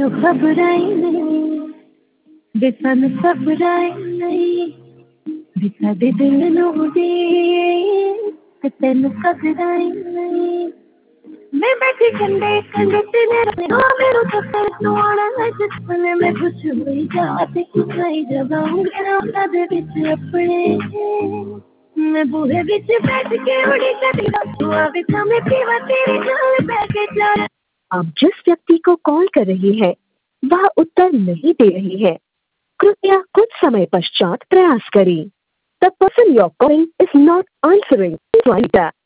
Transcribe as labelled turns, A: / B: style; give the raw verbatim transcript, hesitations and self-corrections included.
A: ਤੈਨੂੰ ਖਬਰਾਂ ਹੀ ਨਹੀਂ ਵੇ ਸਾਨੂੰ ਖਬਰਾਂ ਹੀ ਨਹੀਂ ਵੇ ਸਾਡੇ ਦਿਲ ਨੂੰ ਦੀ ਤੇ ਤੈਨੂੰ ਖਬਰਾਂ ਹੀ ਨਹੀਂ मैं बैठी कंधे कंधे तेरे रखो मेरे थप्पड़ सुहाना है जिसने मैं कुछ हुई जाती कुछ नहीं जगाऊंगी ना दे बिच अपने मैं बूहे बिच बैठ के उड़ी चली हुआ बिच में पीवा तेरी जान बैठ के जा
B: आप जिस व्यक्ति को कॉल कर रही है वह उत्तर नहीं दे रही है। कृपया कुछ समय पश्चात प्रयास करें। The person you're calling is not answering.